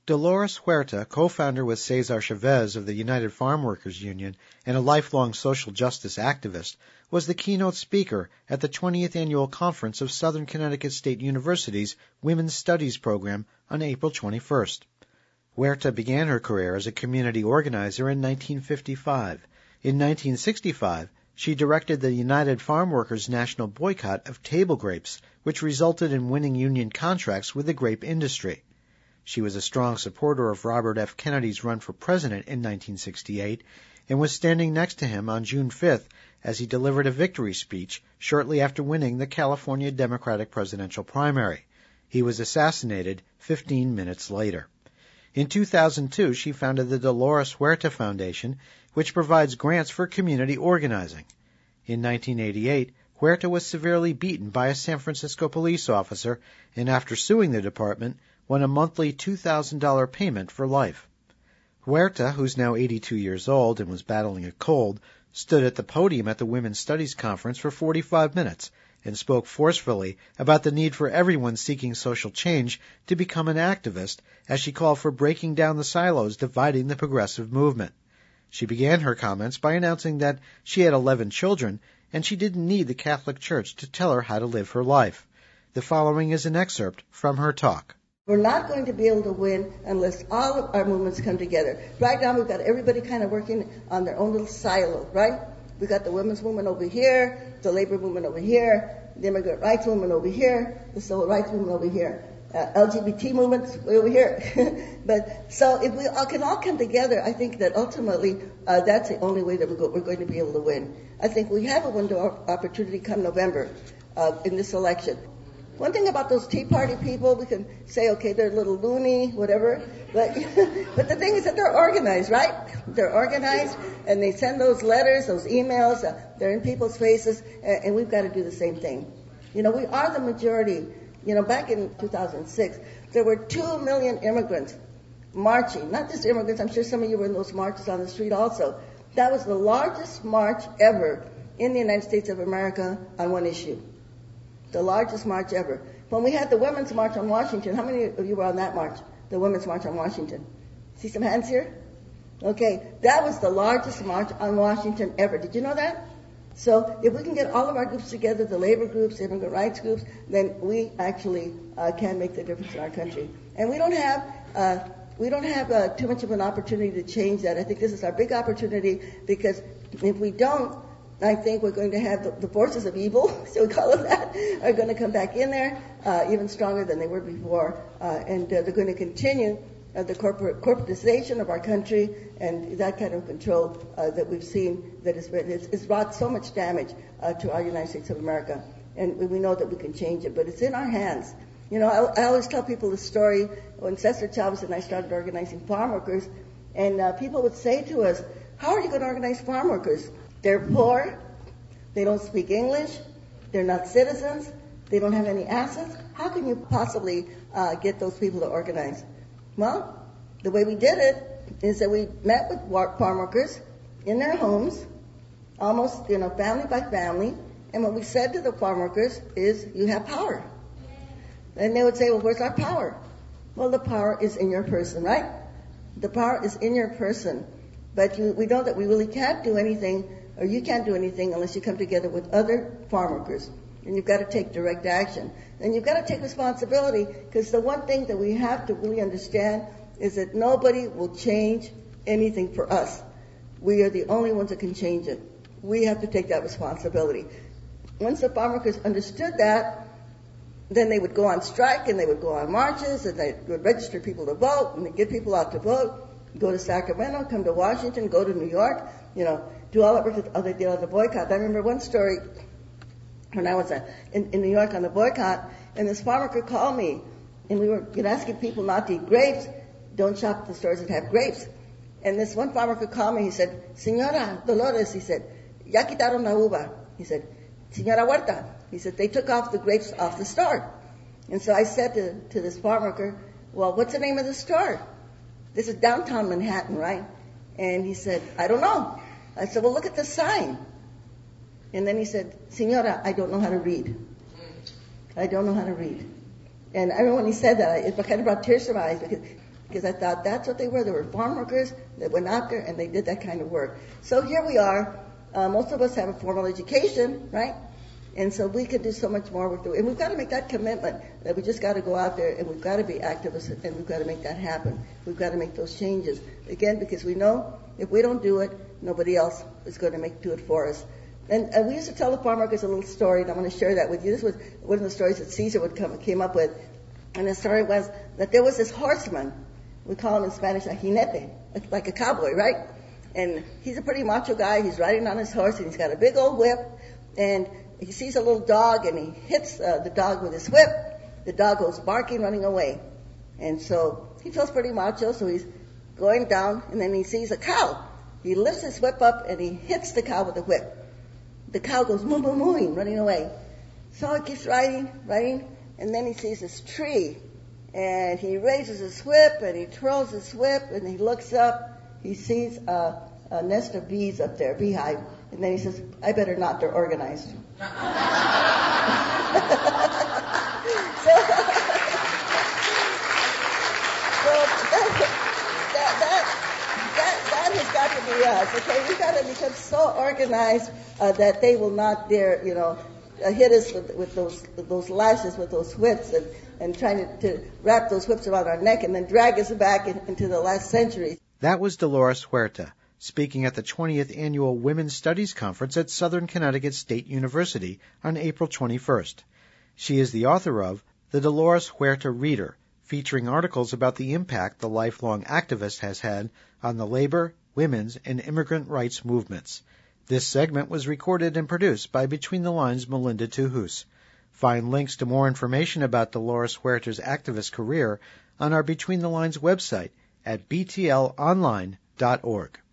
Dolores Huerta, co-founder with Cesar Chavez of the United Farm Workers Union and a lifelong social justice activist, was the keynote speaker at the 20th Annual Conference of Southern Connecticut State University's Women's Studies program on April 21st. Huerta began her career as a community organizer in 1955. In 1965, she directed the United Farm Workers' national boycott of table grapes, which resulted in winning union contracts with the grape industry. She was a strong supporter of Robert F. Kennedy's run for president in 1968 and was standing next to him on June 5th as he delivered a victory speech shortly after winning the California Democratic presidential primary. He was assassinated 15 minutes later. In 2002, she founded the Dolores Huerta Foundation, which provides grants for community organizing. In 1988, Huerta was severely beaten by a San Francisco police officer and after suing the department, won a monthly $2,000 payment for life. Huerta, who's now 82 years old and was battling a cold, stood at the podium at the Women's Studies Conference for 45 minutes and spoke forcefully about the need for everyone seeking social change to become an activist as she called for breaking down the silos dividing the progressive movement. She began her comments by announcing that she had 11 children and she didn't need the Catholic Church to tell her how to live her life. The following is an excerpt from her talk. We're not going to be able to win unless all of our movements come together. Right now we've got everybody kind of working on their own little silo, right? We've got the women's movement over here, the labor movement over here, the immigrant rights movement over here, the civil rights movement over here, LGBT movements way over here. But so if we all can all come together, I think that ultimately that's the only way that we're going to be able to win. I think we have a window of opportunity come November in this election. One thing about those Tea Party people, we can say, okay, they're a little loony, whatever, but the thing is that they're organized, right? They're organized, and they send those letters, those emails, they're in people's faces, and we've got to do the same thing. You know, we are the majority. You know, back in 2006, there were 2 million immigrants marching, not just immigrants, I'm sure some of you were in those marches on the street also. That was the largest march ever in the United States of America on one issue. The largest march ever. When we had the Women's March on Washington, how many of you were on that march? The Women's March on Washington. See some hands here? Okay, that was the largest march on Washington ever. Did you know that? So if we can get all of our groups together, the labor groups, immigrant rights groups, then we actually can make the difference in our country. And we don't have too much of an opportunity to change that. I think this is our big opportunity because if we don't, I think we're going to have the forces of evil, so we call it that, are going to come back in there even stronger than they were before. And they're going to continue the corporatization of our country and that kind of control that we've seen that has wrought so much damage to our United States of America. And we know that we can change it, but it's in our hands. You know, I always tell people the story when Cesar Chavez and I started organizing farm workers, and people would say to us, how are you going to organize farm workers? They're poor, they don't speak English, they're not citizens, they don't have any assets. How can you possibly get those people to organize? Well, the way we did it is that we met with farm workers in their homes, almost, family by family, and what we said to the farm workers is, you have power. And they would say, well, where's our power? Well, the power is in your person, right? The power is in your person. But we know that we really can't do anything, or you can't do anything unless you come together with other farm workers. And you've got to take direct action. And you've got to take responsibility, because the one thing that we have to really understand is that nobody will change anything for us. We are the only ones that can change it. We have to take that responsibility. Once the farm workers understood that, then they would go on strike and they would go on marches and they would register people to vote and they'd get people out to vote, go to Sacramento, come to Washington, go to New York, do all that work that they did on the boycott. I remember one story when I was in New York on the boycott, and this farm worker called me, and we were asking people not to eat grapes, don't shop at the stores that have grapes. And this one farm worker called me, he said, Señora Dolores, he said, ya quitaron la uva. He said, Señora Huerta, he said, they took off the grapes off the store. And so I said to this farm worker, well, what's the name of the store? This is downtown Manhattan, right? And he said, I don't know. I said, well, look at the sign. And then he said, Señora, I don't know how to read. I don't know how to read. And I remember when he said that, it kind of brought tears to my eyes, because because I thought that's what they were. They were farm workers that went out there and they did that kind of work. So here we are. Most of us have a formal education, right? And so we could do so much more work. And we've got to make that commitment that we just got to go out there and we've got to be activists and we've got to make that happen. We've got to make those changes. Again, because we know if we don't do it, nobody else is going to do it for us. And we used to tell the farm workers a little story, and I'm going to share that with you. This was one of the stories that Caesar came up with. And the story was that there was this horseman. We call him in Spanish a jinete, like a cowboy, right? And he's a pretty macho guy. He's riding on his horse, and he's got a big old whip. And he sees a little dog, and he hits the dog with his whip. The dog goes barking, running away. And so he feels pretty macho, so he's going down, and then he sees a cow. He lifts his whip up, and he hits the cow with the whip. The cow goes moo, moo, mooing, running away. So he keeps riding, and then he sees this tree. And he raises his whip, and he twirls his whip, and he looks up. He sees a nest of bees up there, beehive. And then he says, I better not, they're organized. That has got to be us, okay? We've got to become so organized that they will not dare, hit us with those lashes, with those whips, and trying to wrap those whips around our neck and then drag us back into the last century. That was Dolores Huerta, speaking at the 20th Annual Women's Studies Conference at Southern Connecticut State University on April 21st. She is the author of The Dolores Huerta Reader, featuring articles about the impact the lifelong activist has had on the labor, women's, and immigrant rights movements. This segment was recorded and produced by Between the Lines' Melinda Tuhus. Find links to more information about Dolores Huerta's activist career on our Between the Lines website at btlonline.org.